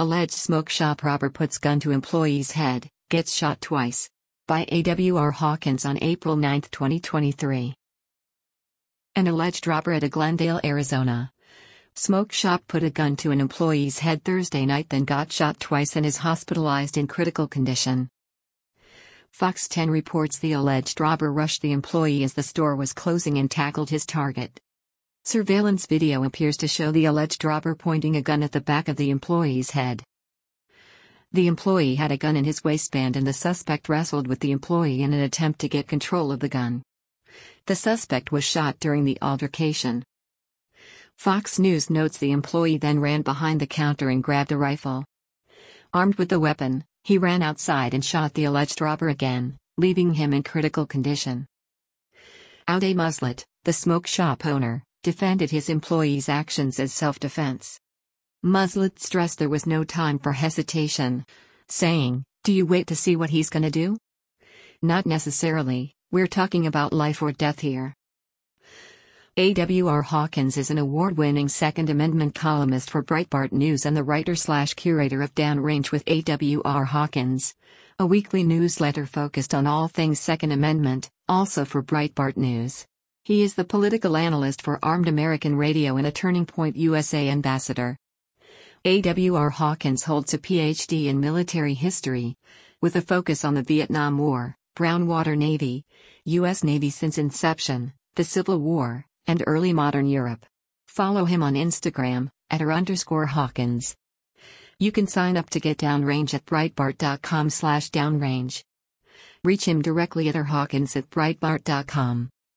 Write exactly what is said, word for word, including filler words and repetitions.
Alleged smoke shop robber puts gun to employee's head, gets shot twice. By A W R Hawkins on April ninth, twenty twenty-three. An alleged robber at a Glendale, Arizona smoke shop put a gun to an employee's head Thursday night, then got shot twice and is hospitalized in critical condition. Fox ten reports the alleged robber rushed the employee as the store was closing and tackled his target. Surveillance video appears to show the alleged robber pointing a gun at the back of the employee's head. The employee had a gun in his waistband and the suspect wrestled with the employee in an attempt to get control of the gun. The suspect was shot during the altercation. Fox News notes the employee then ran behind the counter and grabbed a rifle. Armed with the weapon, he ran outside and shot the alleged robber again, leaving him in critical condition. Aude Muslet, the smoke shop owner, defended his employee's actions as self-defense. Muslet stressed there was no time for hesitation, saying, "Do you wait to see what he's gonna do? Not necessarily, we're talking about life or death here." A W R Hawkins is an award-winning Second Amendment columnist for Breitbart News and the writer-slash-curator of Downrange with A W R Hawkins, a weekly newsletter focused on all things Second Amendment, also for Breitbart News. He is the political analyst for Armed American Radio and a Turning Point U S A ambassador. A W R Hawkins holds a P H D in military history, with a focus on the Vietnam War, Brown Water Navy, U S Navy since inception, the Civil War, and early modern Europe. Follow him on Instagram, at r underscore Hawkins. You can sign up to get Downrange at breitbart dot com slash downrange. Reach him directly at r hawkins at breitbart dot com.